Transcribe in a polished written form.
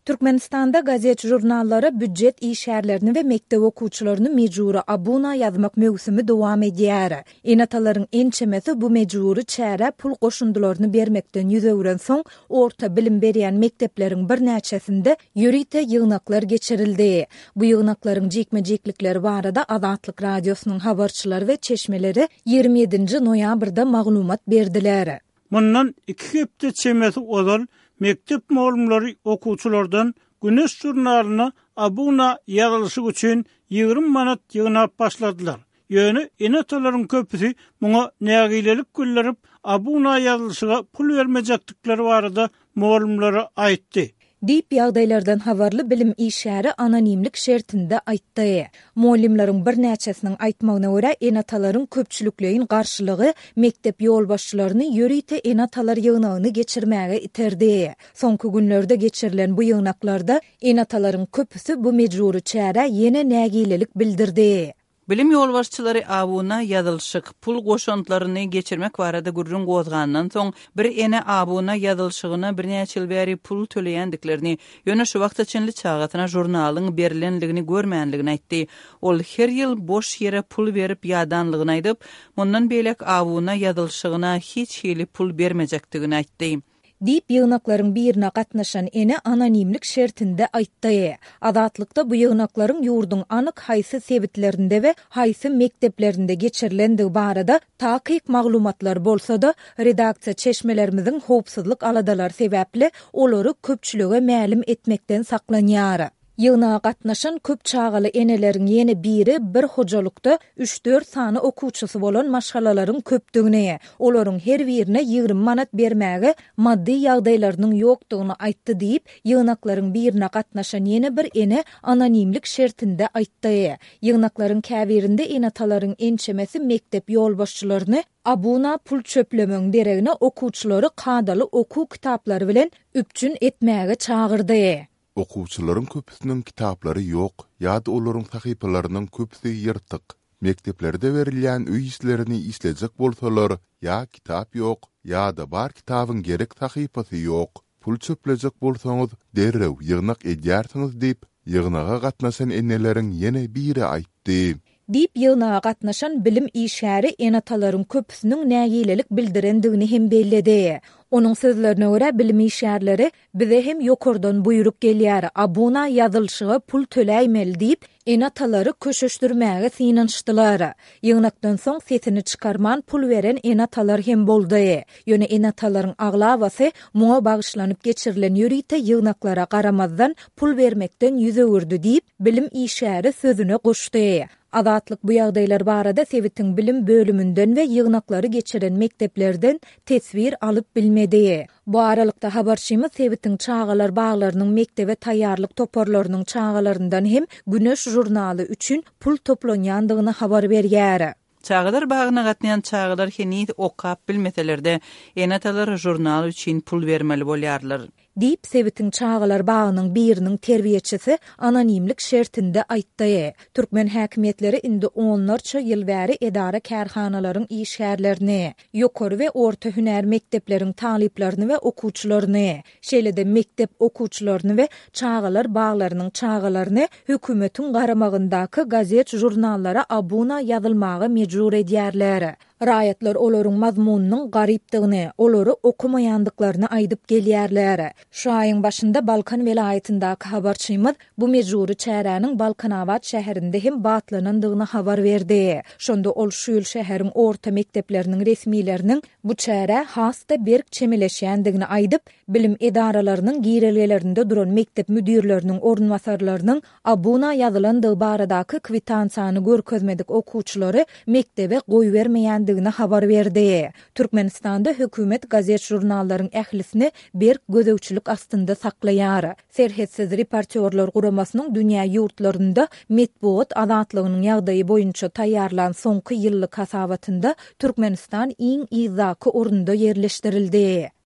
Türkmenistanda gazet jurnalları büdjet işärlerini ve mektep okuwçylaryny mejburi abuna yazmak mövsümi dowam edýär. Enataların ençemesi bu mejburi çäre pul goşundylaryny bermekden ýüzegren soň orta bilim berýän mektepleriň bir näçesinde ýörite ýygnaklar geçirildi. Bu ýygnaklaryň jekme-jeklikleri barada Azatlyk radiosynyň habarçylary we çeşmeleri 27 noýabrda maglumat berdiler. Mundan 2 hepde çemesi ozal mektep muallimleri okuwçylardan Güneş jurnalyna abuna ýazylyşy üçin 20 manat ýygnap başladylar. Ýöne enatalaryň köpüsi muňa nägilelik güllerip abuna ýazylşyga pul bermejekdikleri barada muallimlere aýtdy. Diýip ýagdaýlardan habarly bilim işäri anonimlik şertinde aýtdy. Muallimlaryň bir näçesiniň aýtmagyna görä enatalaryň köpçülikligiň garşylygy mektep ýolbaşçylaryny ýörite enatalar ýygnagyny geçirmäge iterdi. Soňky günlerde geçirilen bu ýygnaklarda enatalaryň köpüsi bu mejburi çäre ýene nägilelik bildirdi. Bilim ýolbaşçylary abuna ýazylşyk pul goşantlaryny geçirmek barada gurrun gozgandan soň bir ene abuna ýazylşygyna bir näçe ýyl bäri pul töleýändiklerini ýöne şu wagta çynly çagatyna jurnalyň berilenligini görmänligini aýtdy. Ol her ýyl boş ýere pul berip ýadanlygyny aýdyp, mundan beýlek abuna ýazylşygyna hiç hili pul bermejekdigini aýtdy. Diýip ýygnaklaryň birine gatnaşan ene anonimlik şertinde aýtdy. Azatlykda bu ýygnaklaryň ýurduň anyk haýsy sebitlerinde we haýsy mekteplerinde geçirilendigi barada takyk maglumatlar bolsa-da redaksiýa çeşmelerimiziň howpsuzlyk aladalar sebäpli olary köpçülige mälim etmekden saklanýar. Ýygnaga gatnaşan köp çagaly eneleriň ýene biri bir hojalykda 3-4 sany okuwçysy bolan maşgalalaryň köpdigine, olaryň her birine 20 manat bermäge maddi ýagdaýlarynyň ýokdugyny aýtdy diýip ýygnaklaryň birine gatnaşan ýene bir ene anonimlik şertinde aýtdy. Ýygnaklaryň käbirinde enatalaryň ençemesi mektep ýolbaşçylaryny abuna pul çöplemeň beregine okuwçylary kadaly okuw kitaplary bilen üpçün etmäge çağırdy. Okuwçylaryň köpüsiniň kitaplary ýok, ýa-da olaryň sahypalarynyň köpüsi ýyrtyk. Mekteplerde berilýän öý işlerini işlejek bolsalar, ýa kitap ýok, ýa-da bar kitabyň gerek sahypasy ýok. Pul çöplejek bolsaňyz derrew ýygnak edýärsiňiz diýip ýygnaga gatnaşan enneleriň ýene biri aýtdy. Diýip ýygnaga gatnaşan bilim işäri enatalaryň köpüsiniň nägilelik bildirendigini hem belledi. Onun sözlerine göre bilim işärleri bize hem ýokardan buyruk gelýär, abuna ýazylşyga pul töläýmeli diýip enatalary köşeşdirmäge synanyşdylar. Ýygnakdan soň sesini çykarman pul beren enatalar hem boldy. Ýöne enatalaryň aglawasy muňa bagyşlanyp geçirilen ýörite ýygnaklara garamazdan pul bermekden ýüzegirdi diýip bilim işäri sözüne goşdy. Azatlyk bu ýagdaýlar barada Sewitin bilim bölümünden we ýygnaklary geçiren mekteplerden tesbir alyp bilmedi. Bu aralykda habarçymyz Sewitin çagalar baglarynyň mektebe taýýarlyk toparlarynyň çagalaryndan hem Güneş jurnaly üçin pul toplanýandygyny habar berýär. Çağlar bagyna gatnaýan çağlar henit okap bilmeselerde enatalar jurnal üçin pul bermeli bolýarlar. Diýip Sewitin çağlar bagynyň biriniň terbiýeçisi anonimlik şertinde aýtdy. Türkmen häkimetleri indi onlarça ýyl bäri edara kärhanalaryň işgärlerini, ýokary we orta hüner mektepleriň talyplaryny we okuwçylaryny, şeýle-de mektep okuwçylaryny we çağlar baglarynyň çağlaryny hökümetiň garamagyndaky gazet jurnallara abuna ýazylmagy mejbur edýärler. Raýatlar olaryň mazmunynyň garypdygyny, olary okumaýandyklaryny aýdyp gelýärler. Şu aýyň başynda Balkan welaýatyndaky habarçymyz bu mejburi çäräniň Balkanawat şäherinde hem batlanandygyny habar berdi. Şonda ol şu ýyl şäheriň orta mektepleriniň resmiýleriniň bu çäre hasda berk çemeleşýändigini aýdyp, bilim edaralarynyň girelgelerinde duran mektep müdirleriniň ornwasarlarynyň abuna ýazylandygy baradaky kwitansiýany görkezmedik okuwçylary mektebe goý bermeýändigini habar berdi. Türkmenistanda hökümet gazet jurnallaryň ählisini berk gözegçilik astynda saklaýar. Serhetsiz reportyorlar guramasynyň dünýä ýurtlarynda metbuat azatlygynyň ýagdaýy boýunça taýýarlan soňky ýyllyk hasawatynda Türkmenistan iň izaky orunda ýerleşdirildi.